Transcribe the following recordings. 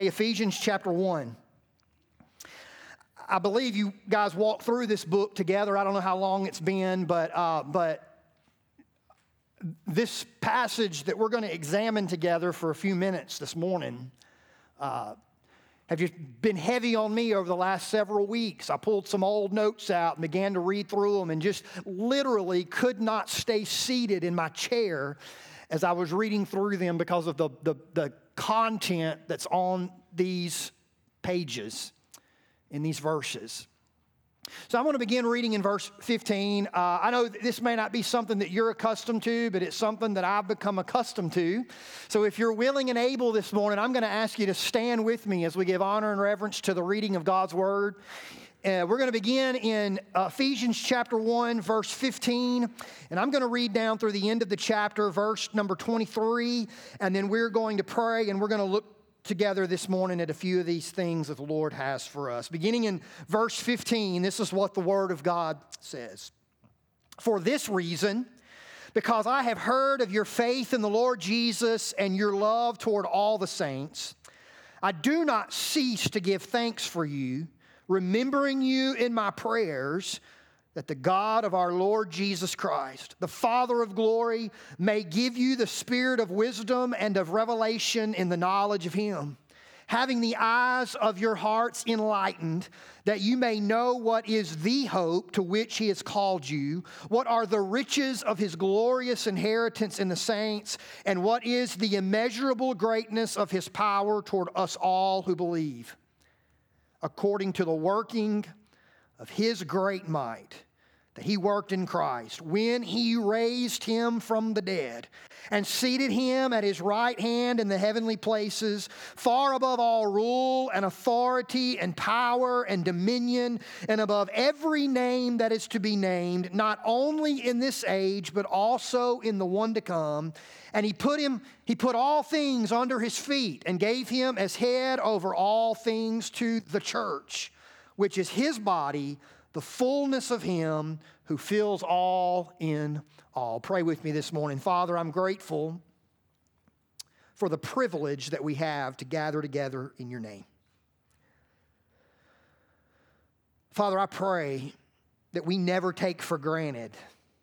Ephesians chapter 1. I believe you guys walked through this book together. I don't know how long it's been, but this passage that we're going to examine together for a few minutes this morning have just been heavy on me over the last several weeks. I pulled some old notes out and began to read through them and just literally could not stay seated in my chair as I was reading through them because of the content that's on these pages, in these verses. So I want to begin reading in verse 15. I know this may not be something that you're accustomed to, but it's something that I've become accustomed to. So if you're willing and able this morning, I'm going to ask you to stand with me as we give honor and reverence to the reading of God's Word. We're going to begin in Ephesians chapter 1, verse 15, and I'm going to read down through the end of the chapter, verse number 23, and then we're going to pray, and we're going to look together this morning at a few of these things that the Lord has for us. Beginning in verse 15, this is what the Word of God says. For this reason, because I have heard of your faith in the Lord Jesus and your love toward all the saints, I do not cease to give thanks for you, remembering you in my prayers, that the God of our Lord Jesus Christ, the Father of glory, may give you the spirit of wisdom and of revelation in the knowledge of Him, having the eyes of your hearts enlightened, that you may know what is the hope to which He has called you, what are the riches of His glorious inheritance in the saints, and what is the immeasurable greatness of His power toward us all who believe, according to the working of His great might that He worked in Christ, when He raised Him from the dead and seated Him at His right hand in the heavenly places, far above all rule and authority and power and dominion, and above every name that is to be named, not only in this age, but also in the one to come. And He put all things under His feet and gave Him as head over all things to the church, which is His body, the fullness of Him who fills all in all. Pray with me this morning. Father, I'm grateful for the privilege that we have to gather together in your name. Father, I pray that we never take for granted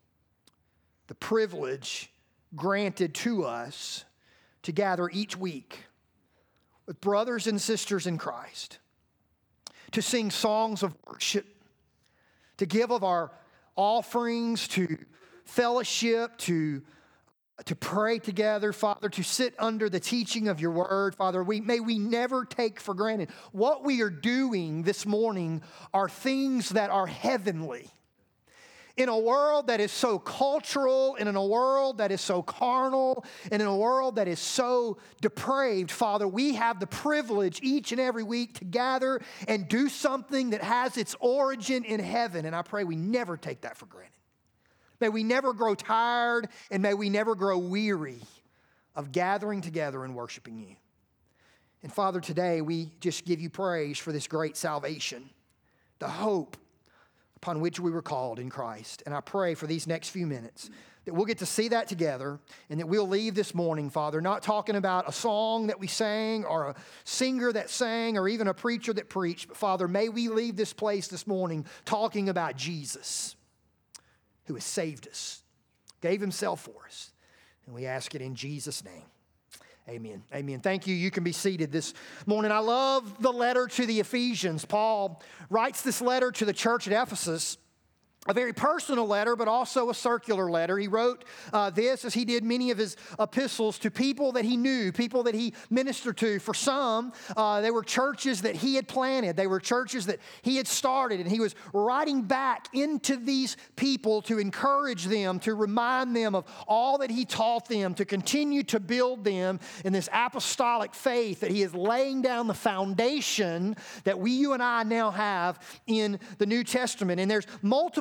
the privilege granted to us to gather each week with brothers and sisters in Christ, to sing songs of worship, to give of our offerings, to fellowship, to pray together, Father, to sit under the teaching of your word, Father. May we never take for granted. What we are doing this morning are things that are heavenly. In a world that is so cultural, and in a world that is so carnal, and in a world that is so depraved, Father, we have the privilege each and every week to gather and do something that has its origin in heaven. And I pray we never take that for granted. May we never grow tired, and may we never grow weary of gathering together and worshiping you. And Father, today we just give you praise for this great salvation, the hope upon which we were called in Christ. And I pray for these next few minutes that we'll get to see that together, and that we'll leave this morning, Father, not talking about a song that we sang or a singer that sang or even a preacher that preached, but Father, may we leave this place this morning talking about Jesus, who has saved us, gave Himself for us. And we ask it in Jesus' name. Amen. Amen. Thank you. You can be seated this morning. I love the letter to the Ephesians. Paul writes this letter to the church at Ephesus, a very personal letter, but also a circular letter. He wrote this, as he did many of his epistles, to people that he knew, people that he ministered to. For some, they were churches that he had planted. They were churches that he had started, and he was writing back into these people to encourage them, to remind them of all that he taught them, to continue to build them in this apostolic faith that he is laying down the foundation that you and I now have in the New Testament. And there's multiple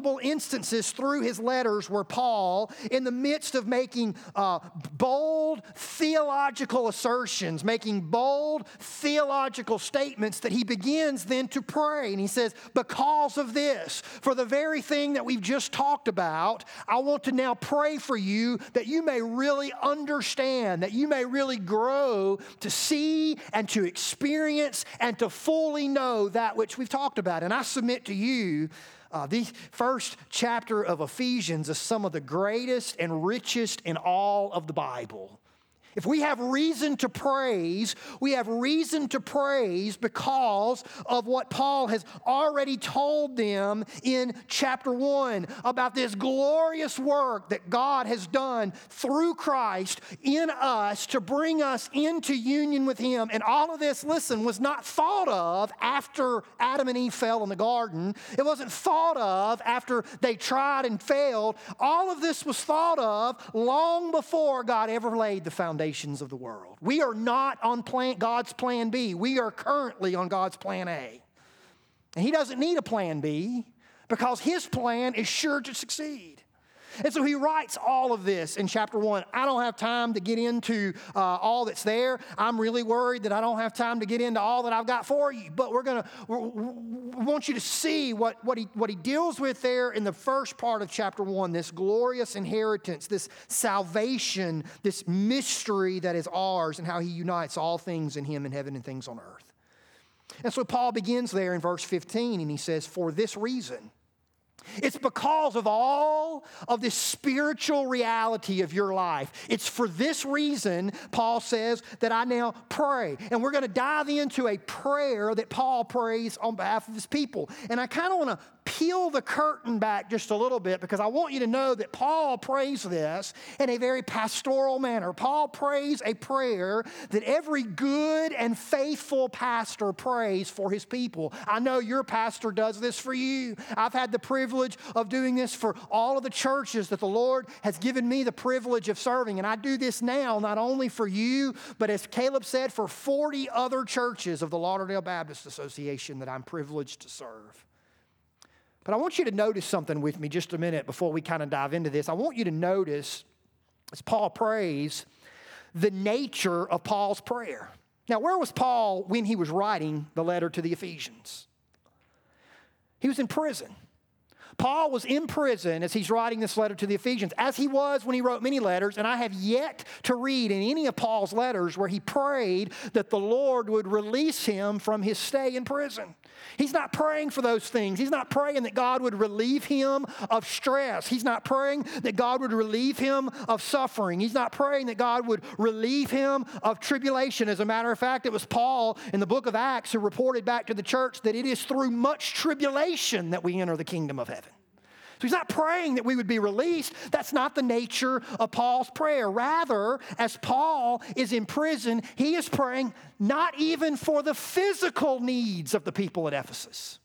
multiple instances through his letters where Paul, in the midst of making bold theological assertions, making bold theological statements, that he begins then to pray. And he says, because of this, for the very thing that we've just talked about, I want to now pray for you that you may really understand, that you may really grow to see and to experience and to fully know that which we've talked about. And I submit to you, the first chapter of Ephesians is some of the greatest and richest in all of the Bible. If we have reason to praise, we have reason to praise because of what Paul has already told them in chapter 1 about this glorious work that God has done through Christ in us to bring us into union with Him. And all of this, listen, was not thought of after Adam and Eve fell in the garden. It wasn't thought of after they tried and failed. All of this was thought of long before God ever laid the foundation of the world. We are not on God's plan B. We are currently on God's plan A. And He doesn't need a plan B because His plan is sure to succeed. And so he writes all of this in chapter 1. I don't have time to get into all that's there. I'm really worried that I don't have time to get into all that I've got for you. But we want you to see what he deals with there in the first part of chapter 1, this glorious inheritance, this salvation, this mystery that is ours, and how He unites all things in Him in heaven and things on earth. And so Paul begins there in verse 15, and he says, for this reason. It's because of all of this spiritual reality of your life. It's for this reason, Paul says, that I now pray. And we're going to dive into a prayer that Paul prays on behalf of his people. And I kind of want to peel the curtain back just a little bit because I want you to know that Paul prays this in a very pastoral manner. Paul prays a prayer that every good and faithful pastor prays for his people. I know your pastor does this for you. I've had the privilege of doing this for all of the churches that the Lord has given me the privilege of serving. And I do this now not only for you, but as Caleb said, for 40 other churches of the Lauderdale Baptist Association that I'm privileged to serve. But I want you to notice something with me just a minute before we kind of dive into this. I want you to notice, as Paul prays, the nature of Paul's prayer. Now, where was Paul when he was writing the letter to the Ephesians? He was in prison. Paul was in prison as he's writing this letter to the Ephesians, as he was when he wrote many letters, and I have yet to read in any of Paul's letters where he prayed that the Lord would release him from his stay in prison. He's not praying for those things. He's not praying that God would relieve him of stress. He's not praying that God would relieve him of suffering. He's not praying that God would relieve him of tribulation. As a matter of fact, it was Paul in the book of Acts who reported back to the church that it is through much tribulation that we enter the kingdom of heaven. So he's not praying that we would be released. That's not the nature of Paul's prayer. Rather, as Paul is in prison, he is praying not even for the physical needs of the people at Ephesus.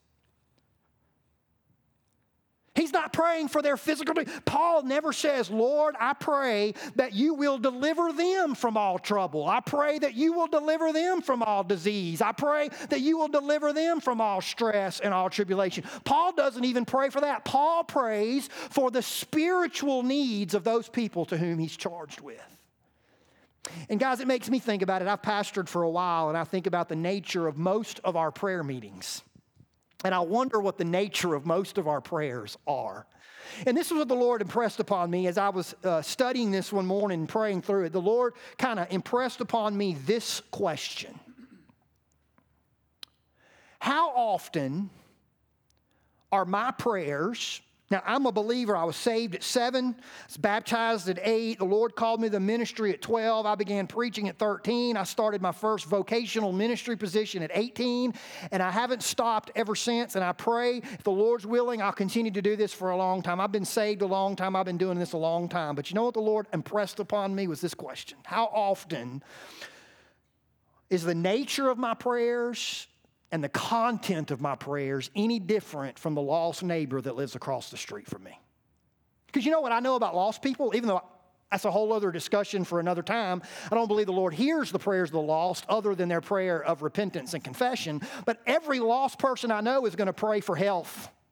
He's not praying for their physical needs. Paul never says, Lord, I pray that you will deliver them from all trouble. I pray that you will deliver them from all disease. I pray that you will deliver them from all stress and all tribulation. Paul doesn't even pray for that. Paul prays for the spiritual needs of those people to whom he's charged with. And guys, it makes me think about it. I've pastored for a while, and I think about the nature of most of our prayer meetings. And I wonder what the nature of most of our prayers are. And this is what the Lord impressed upon me as I was studying this one morning and praying through it. The Lord kind of impressed upon me this question. How often are my prayers... Now, I'm a believer. I was saved at 7, was baptized at 8. The Lord called me to the ministry at 12. I began preaching at 13. I started my first vocational ministry position at 18, and I haven't stopped ever since. And I pray, if the Lord's willing, I'll continue to do this for a long time. I've been saved a long time. I've been doing this a long time. But you know what the Lord impressed upon me was this question. How often is the nature of my prayers and the content of my prayers any different from the lost neighbor that lives across the street from me? Because you know what I know about lost people? Even though that's a whole other discussion for another time, I don't believe the Lord hears the prayers of the lost other than their prayer of repentance and confession. But every lost person I know is going to pray for health.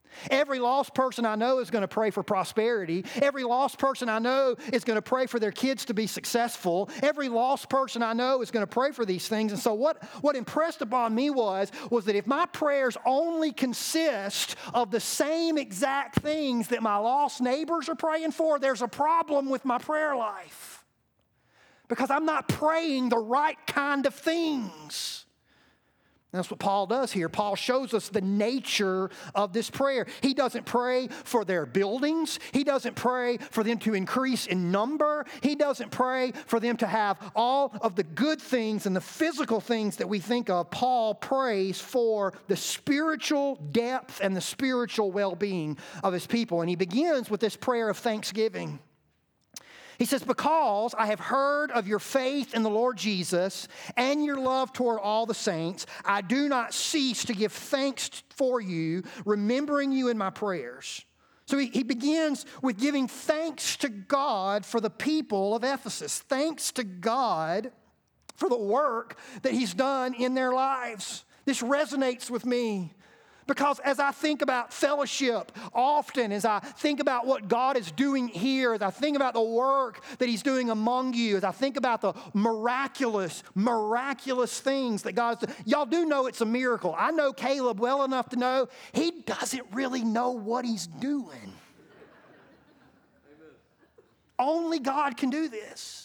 Every lost person I know is going to pray for prosperity. Every lost person I know is going to pray for their kids to be successful. Every lost person I know is going to pray for these things. And so what impressed upon me was that if my prayers only consist of the same exact things that my lost neighbors are praying for, there's a problem with my prayer life. Because I'm not praying the right kind of things. That's what Paul does here. Paul shows us the nature of this prayer. He doesn't pray for their buildings. He doesn't pray for them to increase in number. He doesn't pray for them to have all of the good things and the physical things that we think of. Paul prays for the spiritual depth and the spiritual well-being of his people. And he begins with this prayer of thanksgiving. He says, because I have heard of your faith in the Lord Jesus and your love toward all the saints, I do not cease to give thanks for you, remembering you in my prayers. So he begins with giving thanks to God for the people of Ephesus. Thanks to God for the work that he's done in their lives. This resonates with me. Because as I think about fellowship, often as I think about what God is doing here, as I think about the work that he's doing among you, as I think about the miraculous things that God's doing, y'all do know it's a miracle. I know Caleb well enough to know he doesn't really know what he's doing. Amen. Only God can do this.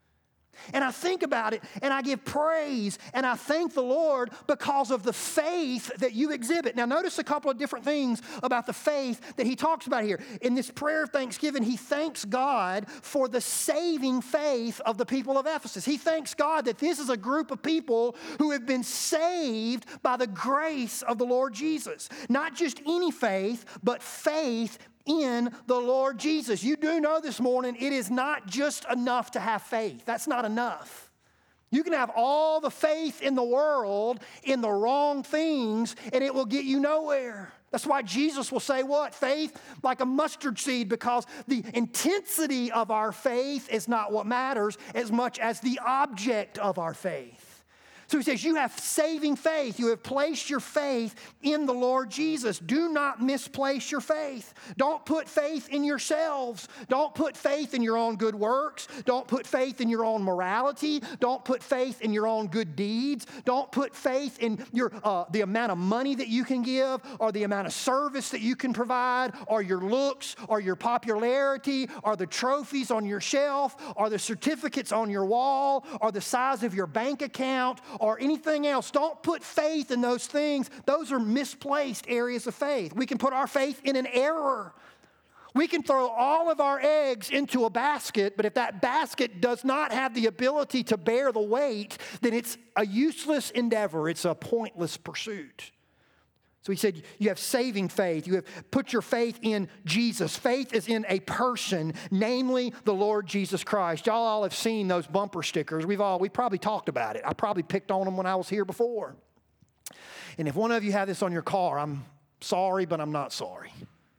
And I think about it, and I give praise, and I thank the Lord because of the faith that you exhibit. Now, notice a couple of different things about the faith that he talks about here. In this prayer of thanksgiving, he thanks God for the saving faith of the people of Ephesus. He thanks God that this is a group of people who have been saved by the grace of the Lord Jesus. Not just any faith, but faith in the Lord Jesus. You do know this morning, it is not just enough to have faith. That's not enough. You can have all the faith in the world in the wrong things, and it will get you nowhere. That's why Jesus will say what? Faith like a mustard seed, because the intensity of our faith is not what matters as much as the object of our faith. So he says, you have saving faith. You have placed your faith in the Lord Jesus. Do not misplace your faith. Don't put faith in yourselves. Don't put faith in your own good works. Don't put faith in your own morality. Don't put faith in your own good deeds. Don't put faith in your the amount of money that you can give, or the amount of service that you can provide, or your looks, or your popularity, or the trophies on your shelf, or the certificates on your wall, or the size of your bank account, or anything else. Don't put faith in those things. Those are misplaced areas of faith. We can put our faith in an error. We can throw all of our eggs into a basket, but if that basket does not have the ability to bear the weight, then it's a useless endeavor. It's a pointless pursuit. So he said, you have saving faith. You have put your faith in Jesus. Faith is in a person, namely the Lord Jesus Christ. Y'all all have seen those bumper stickers. We probably talked about it. I probably picked on them when I was here before. And if one of you have this on your car, I'm sorry, but I'm not sorry.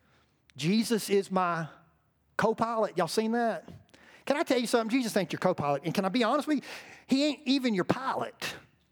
Jesus is my co-pilot. Y'all seen that? Can I tell you something? Jesus ain't your co-pilot. And can I be honest with you? He ain't even your pilot.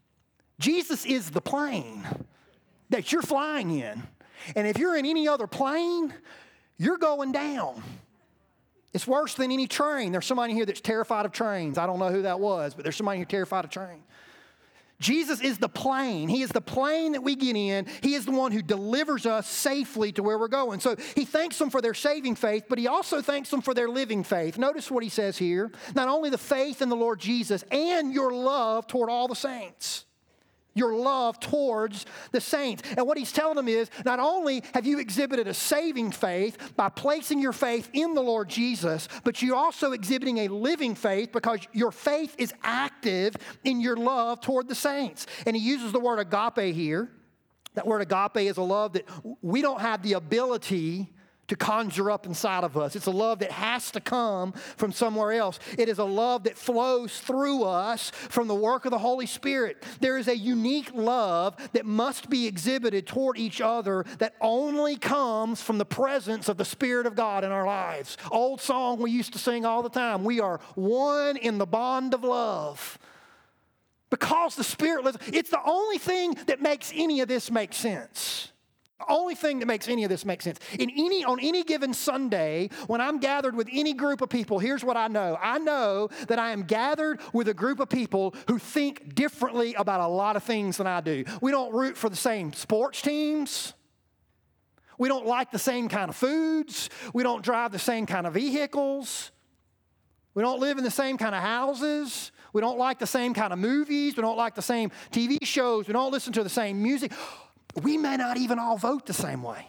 Jesus is the plane that you're flying in. And if you're in any other plane, you're going down. It's worse than any train. There's somebody here that's terrified of trains. I don't know who that was, but there's somebody here terrified of trains. Jesus is the plane. He is the plane that we get in. He is the one who delivers us safely to where we're going. So he thanks them for their saving faith, but he also thanks them for their living faith. Notice what he says here. Not only the faith in the Lord Jesus and your love toward all the saints. Your love towards the saints. And what he's telling them is, not only have you exhibited a saving faith by placing your faith in the Lord Jesus, but you're also exhibiting a living faith because your faith is active in your love toward the saints. And he uses the word agape here. That word agape is a love that we don't have the ability to conjure up inside of us. It's a love that has to come from somewhere else. It is a love that flows through us from the work of the Holy Spirit. There is a unique love that must be exhibited toward each other that only comes from the presence of the Spirit of God in our lives. Old song we used to sing all the time. We are one in the bond of love. Because the Spirit lives. It's the only thing that makes any of this make sense. The only thing that makes any of this make sense. On any given Sunday, when I'm gathered with any group of people, here's what I know. I know that I am gathered with a group of people who think differently about a lot of things than I do. We don't root for the same sports teams. We don't like the same kind of foods. We don't drive the same kind of vehicles. We don't live in the same kind of houses. We don't like the same kind of movies. We don't like the same TV shows. We don't listen to the same music. We may not even all vote the same way.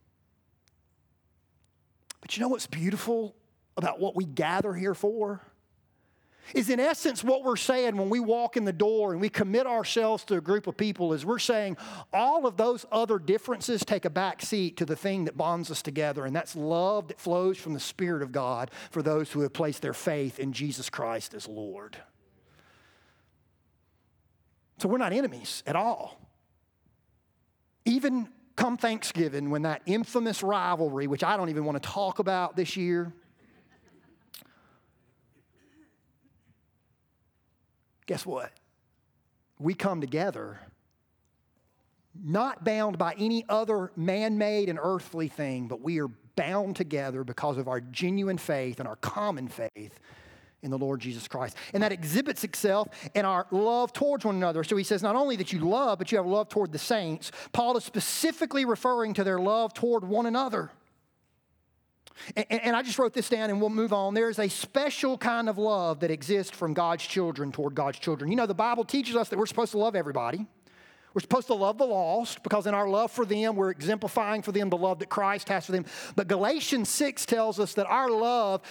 But you know what's beautiful about what we gather here for? Is in essence what we're saying when we walk in the door and we commit ourselves to a group of people is we're saying all of those other differences take a back seat to the thing that bonds us together, and that's love that flows from the Spirit of God for those who have placed their faith in Jesus Christ as Lord. So we're not enemies at all. Even come Thanksgiving, when that infamous rivalry, which I don't even want to talk about this year, guess what? We come together not bound by any other man-made and earthly thing, but we are bound together because of our genuine faith and our common faith in the Lord Jesus Christ. And that exhibits itself in our love towards one another. So he says not only that you love, but you have love toward the saints. Paul is specifically referring to their love toward one another. And I just wrote this down and we'll move on. There is a special kind of love that exists from God's children toward God's children. You know, the Bible teaches us that we're supposed to love everybody. We're supposed to love the lost because in our love for them, we're exemplifying for them the love that Christ has for them. But Galatians 6 tells us that our love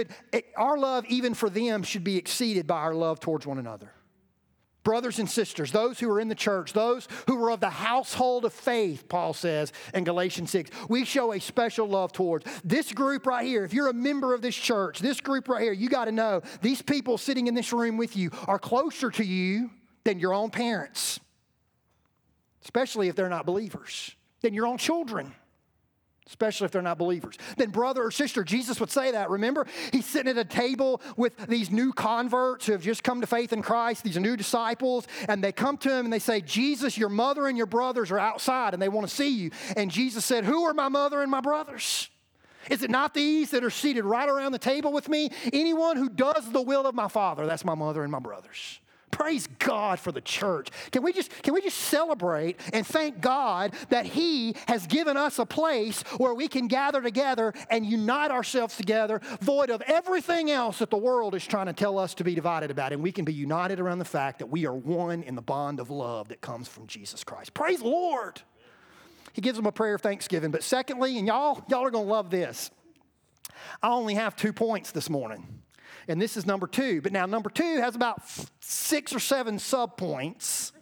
even for them should be exceeded by our love towards one another. Brothers and sisters, those who are in the church, those who are of the household of faith, Paul says in Galatians 6, we show a special love towards. This group right here, if you're a member of this church, this group right here, you got to know these people sitting in this room with you are closer to you than your own parents, especially if they're not believers, than your own children, especially if they're not believers. Then brother or sister, Jesus would say that, remember? He's sitting at a table with these new converts who have just come to faith in Christ, these new disciples, and they come to him and they say, Jesus, your mother and your brothers are outside and they want to see you. And Jesus said, who are my mother and my brothers? Is it not these that are seated right around the table with me? Anyone who does the will of my Father, that's my mother and my brothers. Praise God for the church. Can we just celebrate and thank God that He has given us a place where we can gather together and unite ourselves together, void of everything else that the world is trying to tell us to be divided about. And we can be united around the fact that we are one in the bond of love that comes from Jesus Christ. Praise the Lord. He gives them a prayer of thanksgiving. But secondly, and y'all are going to love this, I only have 2 points this morning. And this is number 2. But now number 2 has about 6 or 7 subpoints.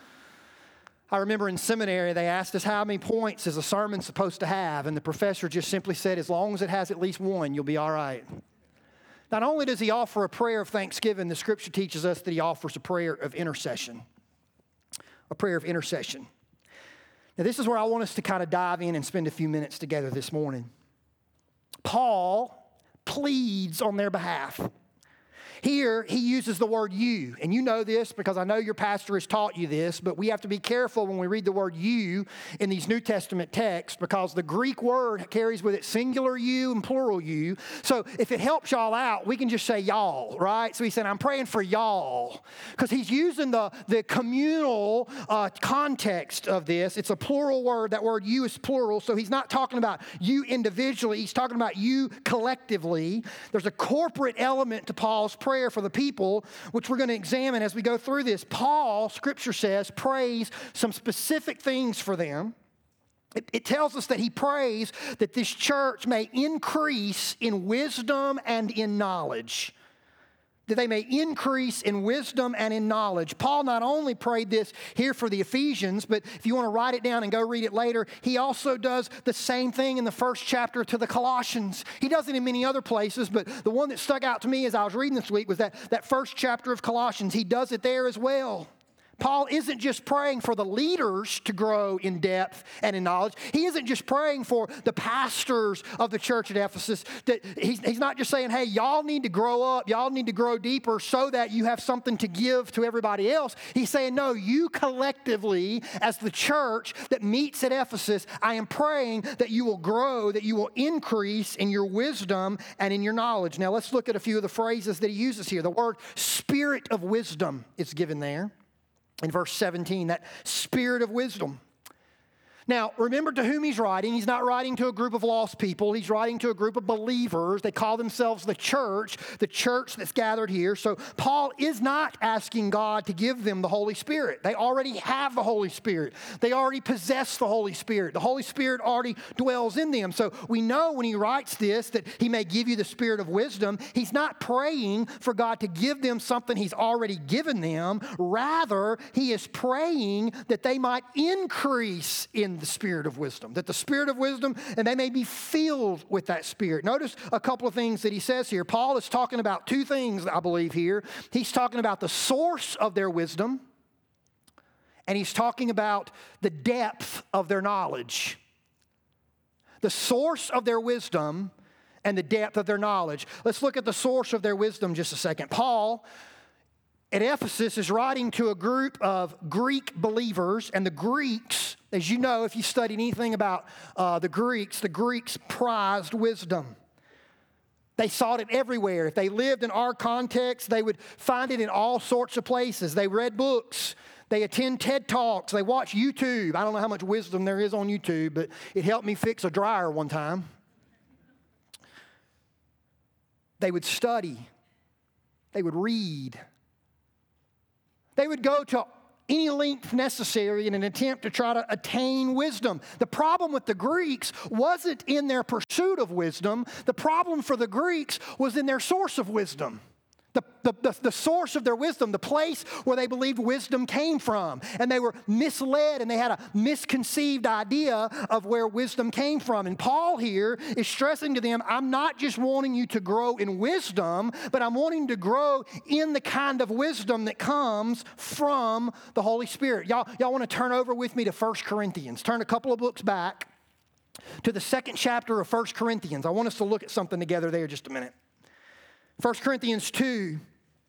I remember in seminary, they asked us how many points is a sermon supposed to have. And the professor just simply said, as long as it has at least 1, you'll be all right. Not only does he offer a prayer of thanksgiving, the scripture teaches us that he offers a prayer of intercession. A prayer of intercession. Now this is where I want us to kind of dive in and spend a few minutes together this morning. Paul pleads on their behalf. Here, he uses the word you, and you know this because I know your pastor has taught you this, but we have to be careful when we read the word you in these New Testament texts because the Greek word carries with it singular you and plural you. So if it helps y'all out, we can just say y'all, right? So he said, I'm praying for y'all because he's using the communal context of this. It's a plural word. That word you is plural, so he's not talking about you individually. He's talking about you collectively. There's a corporate element to Paul's prayer for the people, which we're going to examine as we go through this. Paul, Scripture says, prays some specific things for them. It tells us that he prays that this church may increase in wisdom and in knowledge. That they may increase in wisdom and in knowledge. Paul not only prayed this here for the Ephesians, but if you want to write it down and go read it later, he also does the same thing in the first chapter to the Colossians. He does it in many other places, but the one that stuck out to me as I was reading this week was that first chapter of Colossians. He does it there as well. Paul isn't just praying for the leaders to grow in depth and in knowledge. He isn't just praying for the pastors of the church at Ephesus. That he's not just saying, hey, y'all need to grow up, y'all need to grow deeper so that you have something to give to everybody else. He's saying, no, you collectively, as the church that meets at Ephesus, I am praying that you will grow, that you will increase in your wisdom and in your knowledge. Now, let's look at a few of the phrases that he uses here. The word spirit of wisdom is given there in verse 17, that spirit of wisdom. Now, remember to whom he's writing. He's not writing to a group of lost people. He's writing to a group of believers. They call themselves the church that's gathered here. So Paul is not asking God to give them the Holy Spirit. They already have the Holy Spirit. They already possess the Holy Spirit. The Holy Spirit already dwells in them. So we know when he writes this that he may give you the spirit of wisdom. He's not praying for God to give them something he's already given them. Rather, he is praying that they might increase in the spirit of wisdom, that the spirit of wisdom, and they may be filled with that spirit. Notice a couple of things that he says here. Paul is talking about two things, I believe, here. He's talking about the source of their wisdom, and he's talking about the depth of their knowledge. The source of their wisdom and the depth of their knowledge. Let's look at the source of their wisdom just a second. Paul at Ephesus is writing to a group of Greek believers, and the Greeks, as you know, if you studied anything about the Greeks prized wisdom. They sought it everywhere. If they lived in our context, they would find it in all sorts of places. They read books. They attend TED Talks. They watch YouTube. I don't know how much wisdom there is on YouTube, but it helped me fix a dryer one time. They would study. They would read. They would go to any length necessary in an attempt to try to attain wisdom. The problem with the Greeks wasn't in their pursuit of wisdom. The problem for the Greeks was in their source of wisdom. The source of their wisdom, the place where they believed wisdom came from. And they were misled, and they had a misconceived idea of where wisdom came from. And Paul here is stressing to them, I'm not just wanting you to grow in wisdom, but I'm wanting to grow in the kind of wisdom that comes from the Holy Spirit. Y'all want to turn over with me to 1 Corinthians. Turn a couple of books back to the second chapter of 1 Corinthians. I want us to look at something together there just a minute. 1 Corinthians 2,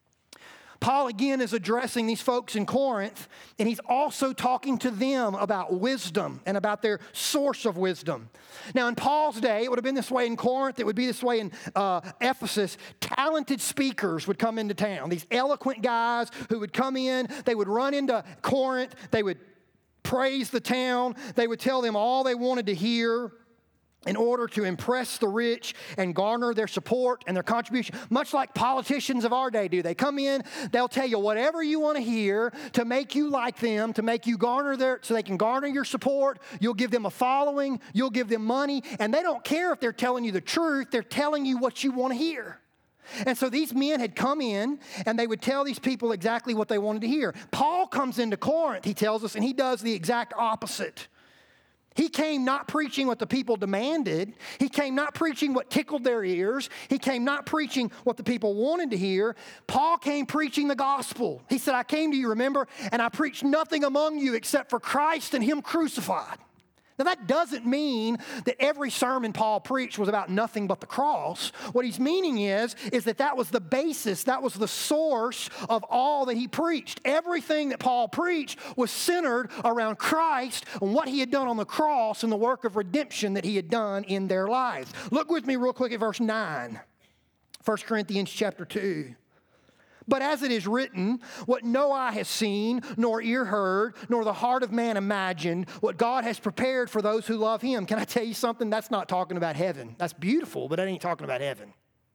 Paul again is addressing these folks in Corinth, and he's also talking to them about wisdom and about their source of wisdom. Now, in Paul's day, it would have been this way in Corinth, it would be this way in Ephesus. Talented speakers would come into town, these eloquent guys who would come in, they would run into Corinth, they would praise the town, they would tell them all they wanted to hear in order to impress the rich and garner their support and their contribution. Much like politicians of our day do. They come in, they'll tell you whatever you want to hear to make you like them, to make you so they can garner your support. You'll give them a following, you'll give them money, and they don't care if they're telling you the truth, they're telling you what you want to hear. And so these men had come in, and they would tell these people exactly what they wanted to hear. Paul comes into Corinth, he tells us, and he does the exact opposite. He came not preaching what the people demanded. He came not preaching what tickled their ears. He came not preaching what the people wanted to hear. Paul came preaching the gospel. He said, I came to you, remember, and I preached nothing among you except for Christ and Him crucified. Now, that doesn't mean that every sermon Paul preached was about nothing but the cross. What he's meaning is that was the basis, that was the source of all that he preached. Everything that Paul preached was centered around Christ and what he had done on the cross and the work of redemption that he had done in their lives. Look with me real quick at verse 9, 1 Corinthians chapter 2. But as it is written, what no eye has seen, nor ear heard, nor the heart of man imagined, what God has prepared for those who love Him. Can I tell you something? That's not talking about heaven. That's beautiful, but that ain't talking about heaven.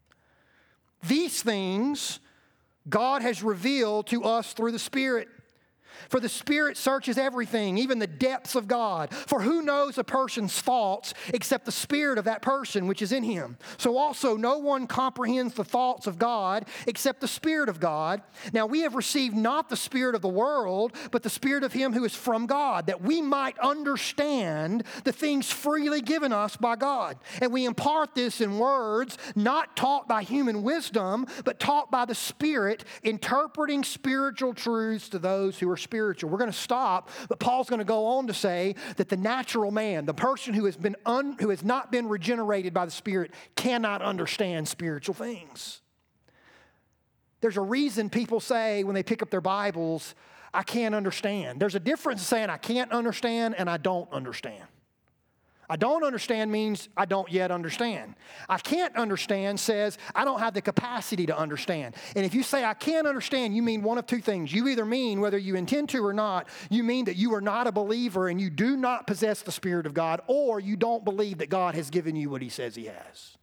These things God has revealed to us through the Spirit. For the Spirit searches everything, even the depths of God. For who knows a person's thoughts except the spirit of that person which is in him? So also no one comprehends the thoughts of God except the Spirit of God. Now we have received not the spirit of the world, but the Spirit of Him who is from God, that we might understand the things freely given us by God. And we impart this in words not taught by human wisdom, but taught by the Spirit, interpreting spiritual truths to those who are spiritual. We're going to stop, but Paul's going to go on to say that the natural man, the person who has not been regenerated by the Spirit, cannot understand spiritual things. There's a reason people say when they pick up their Bibles, I can't understand. There's a difference in saying I can't understand and I don't understand. I don't understand means I don't yet understand. I can't understand says I don't have the capacity to understand. And if you say I can't understand, you mean one of two things. You either mean, whether you intend to or not, you mean that you are not a believer and you do not possess the Spirit of God, or you don't believe that God has given you what He says He has.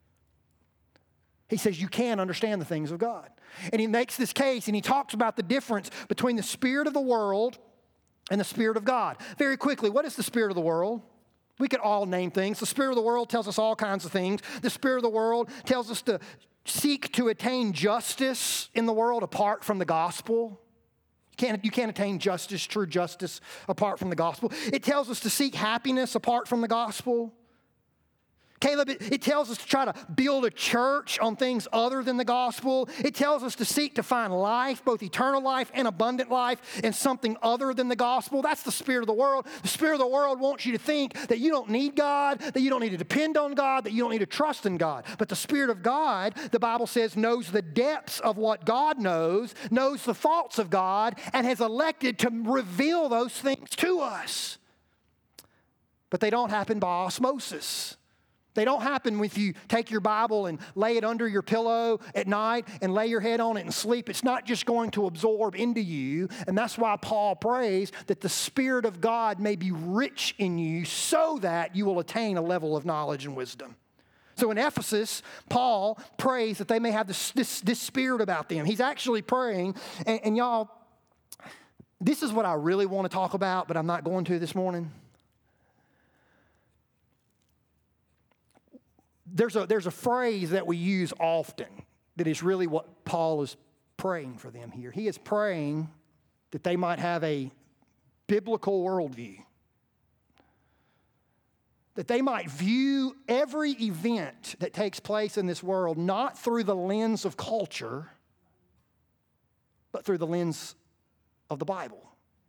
He says you can't understand the things of God. And he makes this case and he talks about the difference between the spirit of the world and the Spirit of God. Very quickly, what is the spirit of the world? We could all name things. The spirit of the world tells us all kinds of things. The spirit of the world tells us to seek to attain justice in the world apart from the gospel. You can't attain justice, true justice, apart from the gospel. It tells us to seek happiness apart from the gospel. Caleb, it tells us to try to build a church on things other than the gospel. It tells us to seek to find life, both eternal life and abundant life, in something other than the gospel. That's the spirit of the world. The spirit of the world wants you to think that you don't need God, that you don't need to depend on God, that you don't need to trust in God. But the Spirit of God, the Bible says, knows the depths of what God knows the thoughts of God, and has elected to reveal those things to us. But they don't happen by osmosis. They don't happen if you take your Bible and lay it under your pillow at night and lay your head on it and sleep. It's not just going to absorb into you. And that's why Paul prays that the Spirit of God may be rich in you so that you will attain a level of knowledge and wisdom. So in Ephesus, Paul prays that they may have this spirit about them. He's actually praying, and y'all, this is what I really want to talk about, but I'm not going to this morning. There's a phrase that we use often that is really what Paul is praying for them here. He is praying that they might have a biblical worldview, that they might view every event that takes place in this world not through the lens of culture, but through the lens of the Bible.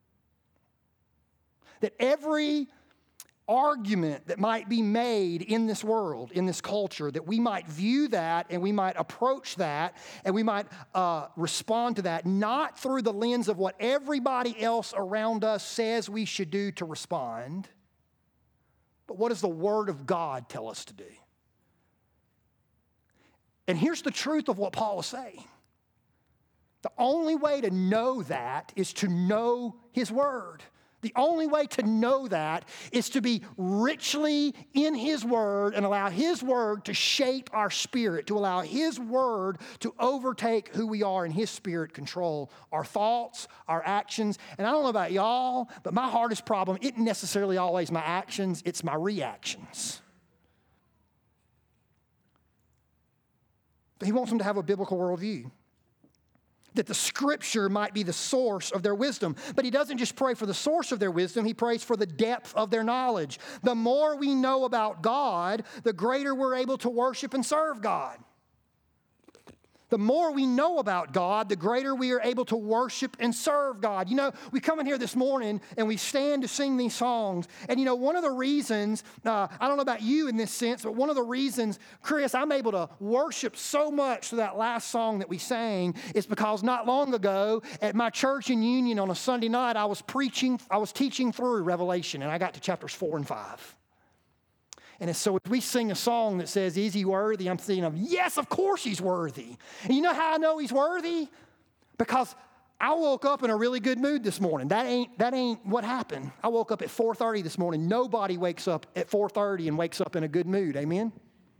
That every argument that might be made in this world, in this culture, that we might view that and we might approach that and we might respond to that, not through the lens of what everybody else around us says we should do to respond, but what does the Word of God tell us to do? And here's the truth of what Paul is saying. The only way to know that is to know His Word. The only way to know that is to be richly in His Word and allow His Word to shape our spirit, to allow His Word to overtake who we are and His Spirit control our thoughts, our actions. And I don't know about y'all, but my hardest problem isn't necessarily always my actions, it's my reactions. But He wants them to have a biblical worldview, that the Scripture might be the source of their wisdom. But he doesn't just pray for the source of their wisdom, he prays for the depth of their knowledge. The more we know about God, the greater we're able to worship and serve God. The more we know about God, the greater we are able to worship and serve God. You know, we come in here this morning and we stand to sing these songs. And you know, one of the reasons, I don't know about you in this sense, but one of the reasons, Chris, I'm able to worship so much to that last song that we sang is because not long ago at my church in Union on a Sunday night, I was teaching through Revelation, and I got to chapters 4 and 5. And so if we sing a song that says, is He worthy? I'm thinking, yes, of course He's worthy. And you know how I know He's worthy? Because I woke up in a really good mood this morning. That ain't what happened. I woke up at 4:30 this morning. Nobody wakes up at 4:30 and wakes up in a good mood. Amen?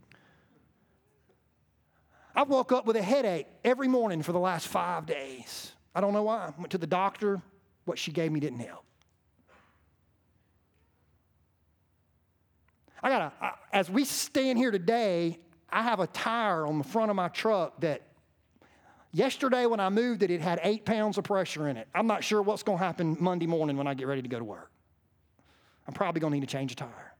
I woke up with a headache every morning for the last 5 days. I don't know why. I went to the doctor. What she gave me didn't help. As we stand here today, I have a tire on the front of my truck that yesterday when I moved it had 8 pounds of pressure in it. I'm not sure what's going to happen Monday morning when I get ready to go to work. I'm probably going to need to change a tire.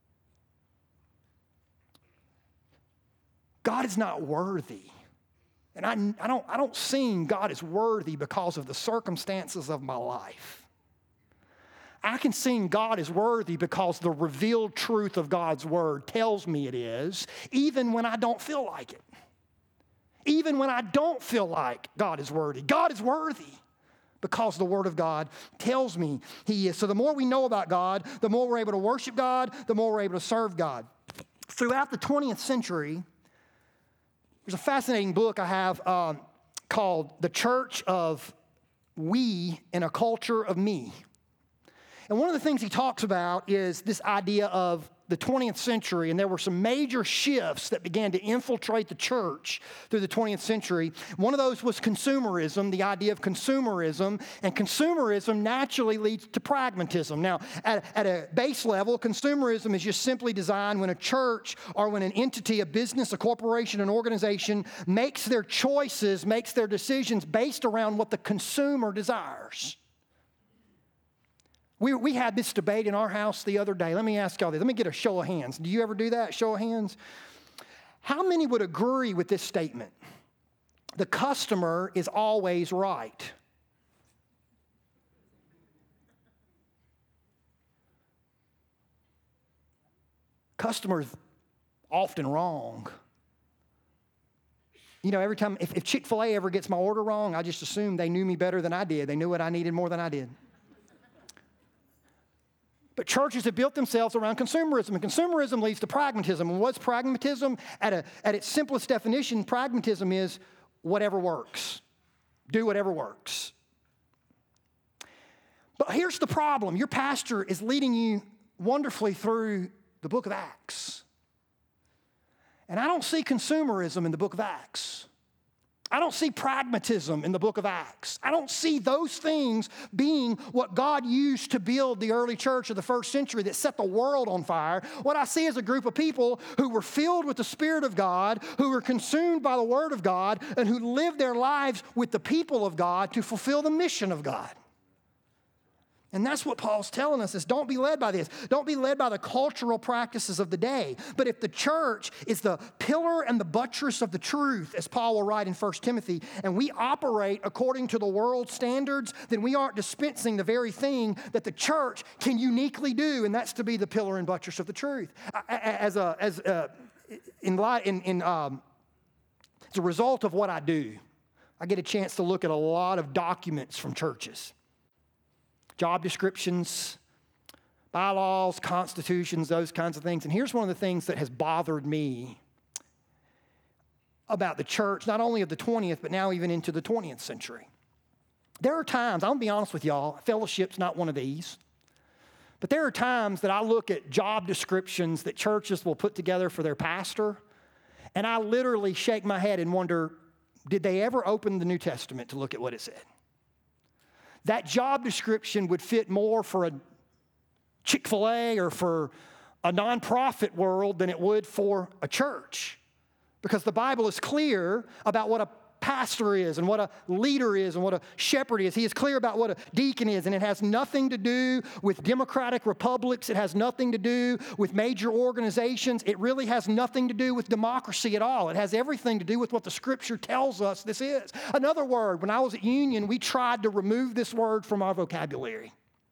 God is not worthy And I don't sing God is worthy because of the circumstances of my life. I can sing God is worthy because the revealed truth of God's word tells me it is, even when I don't feel like it. Even when I don't feel like God is worthy. God is worthy because the word of God tells me he is. So the more we know about God, the more we're able to worship God, the more we're able to serve God. Throughout the 20th century, there's a fascinating book I have called The Church of We in a Culture of Me. And one of the things he talks about is this idea of the 20th century, and there were some major shifts that began to infiltrate the church through the 20th century. One of those was consumerism, the idea of consumerism, and consumerism naturally leads to pragmatism. Now, at a base level, consumerism is just simply designed when a church or when an entity, a business, a corporation, an organization makes their choices, makes their decisions based around what the consumer desires. We had this debate in our house the other day. Let me ask y'all this. Let me get a show of hands. Do you ever do that? Show of hands. How many would agree with this statement? The customer is always right. Customer's often wrong. You know, every time, if Chick-fil-A ever gets my order wrong, I just assume they knew me better than I did. They knew what I needed more than I did. But churches have built themselves around consumerism, and consumerism leads to pragmatism. And what's pragmatism? At its simplest definition, pragmatism is whatever works. Do whatever works. But here's the problem. Your pastor is leading you wonderfully through the book of Acts. And I don't see consumerism in the book of Acts. I don't see pragmatism in the book of Acts. I don't see those things being what God used to build the early church of the first century that set the world on fire. What I see is a group of people who were filled with the Spirit of God, who were consumed by the Word of God, and who lived their lives with the people of God to fulfill the mission of God. And that's what Paul's telling us is don't be led by this. Don't be led by the cultural practices of the day. But if the church is the pillar and the buttress of the truth, as Paul will write in 1 Timothy, and we operate according to the world's standards, then we aren't dispensing the very thing that the church can uniquely do, and that's to be the pillar and buttress of the truth. As a result of what I do, I get a chance to look at a lot of documents from churches. Job descriptions, bylaws, constitutions, those kinds of things. And here's one of the things that has bothered me about the church, not only of the 20th, but now even into the 20th century. There are times, I'm going to be honest with y'all, fellowship's not one of these, but there are times that I look at job descriptions that churches will put together for their pastor, and I literally shake my head and wonder, did they ever open the New Testament to look at what it said? That job description would fit more for a Chick-fil-A or for a nonprofit world than it would for a church. Because the Bible is clear about what a pastor is and what a leader is and what a shepherd is. He is clear about what a deacon is, and it has nothing to do with democratic republics. It has nothing to do with major organizations. It really has nothing to do with democracy at all. It has everything to do with what the Scripture tells us this is. Another word, when I was at Union, we tried to remove this word from our vocabulary.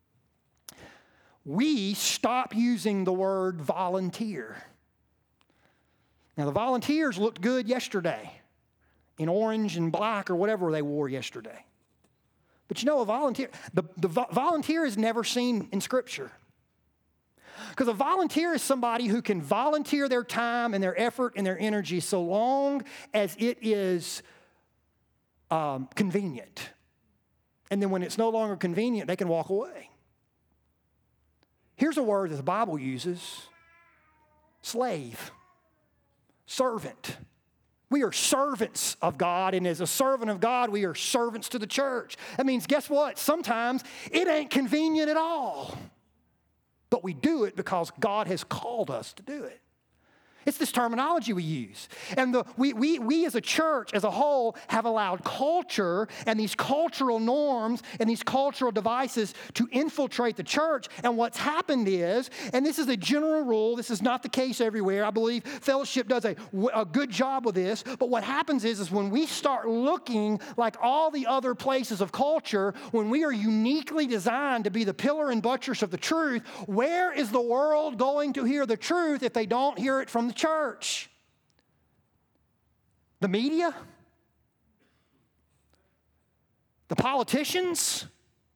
We stopped using the word volunteer. Now, the volunteers looked good yesterday in orange and black or whatever they wore yesterday. But you know, a volunteer, the volunteer is never seen in Scripture. Because a volunteer is somebody who can volunteer their time and their effort and their energy so long as it is convenient. And then when it's no longer convenient, they can walk away. Here's a word that the Bible uses: slave, servant. We are servants of God, and as a servant of God, we are servants to the church. That means, guess what? Sometimes it ain't convenient at all, but we do it because God has called us to do it. It's this terminology we use. And we as a church, as a whole, have allowed culture and these cultural norms and these cultural devices to infiltrate the church. And what's happened is, and this is a general rule, this is not the case everywhere. I believe Fellowship does a good job with this. But what happens is when we start looking like all the other places of culture, when we are uniquely designed to be the pillar and buttress of the truth, where is the world going to hear the truth if they don't hear it from the church? The media? The politicians?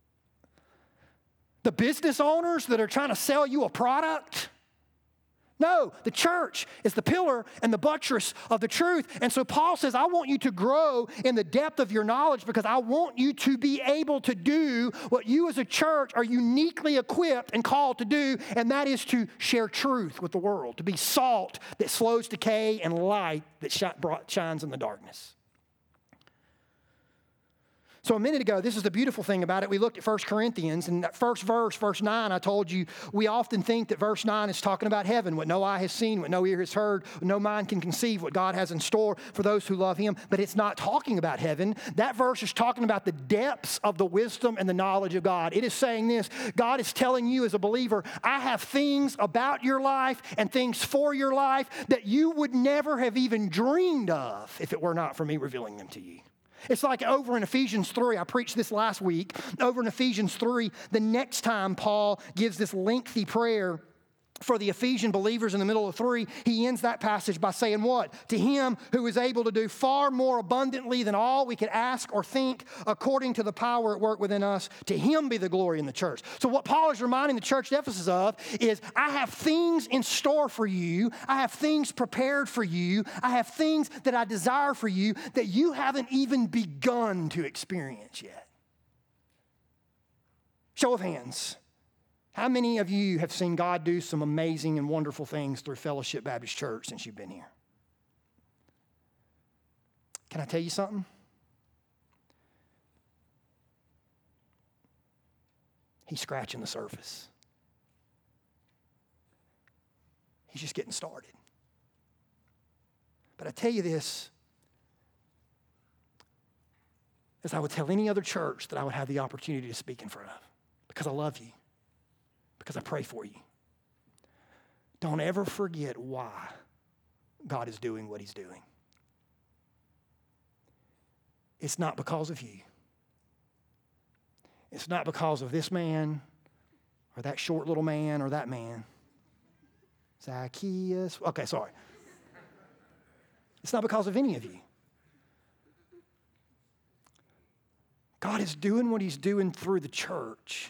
The business owners that are trying to sell you a product? No, the church is the pillar and the buttress of the truth. And so Paul says, I want you to grow in the depth of your knowledge because I want you to be able to do what you as a church are uniquely equipped and called to do, and that is to share truth with the world, to be salt that slows decay and light that shines in the darkness. So a minute ago, this is the beautiful thing about it. We looked at 1 Corinthians, and that first verse, verse 9, I told you, we often think that verse 9 is talking about heaven, what no eye has seen, what no ear has heard, what no mind can conceive, what God has in store for those who love Him. But it's not talking about heaven. That verse is talking about the depths of the wisdom and the knowledge of God. It is saying this: God is telling you as a believer, I have things about your life and things for your life that you would never have even dreamed of if it were not for me revealing them to you. It's like over in Ephesians 3, I preached this last week, over in Ephesians 3, the next time Paul gives this lengthy prayer for the Ephesian believers in the middle of 3, he ends that passage by saying what? To Him who is able to do far more abundantly than all we could ask or think, according to the power at work within us, to Him be the glory in the church. So what Paul is reminding the church at Ephesus of is, I have things in store for you. I have things prepared for you. I have things that I desire for you that you haven't even begun to experience yet. Show of hands. How many of you have seen God do some amazing and wonderful things through Fellowship Baptist Church since you've been here? Can I tell you something? He's scratching the surface. He's just getting started. But I tell you this, as I would tell any other church that I would have the opportunity to speak in front of, because I love you. Because I pray for you. Don't ever forget why God is doing what He's doing. It's not because of you. It's not because of this man or that short little man or that man. Zacchaeus. Okay, sorry. It's not because of any of you. God is doing what He's doing through the church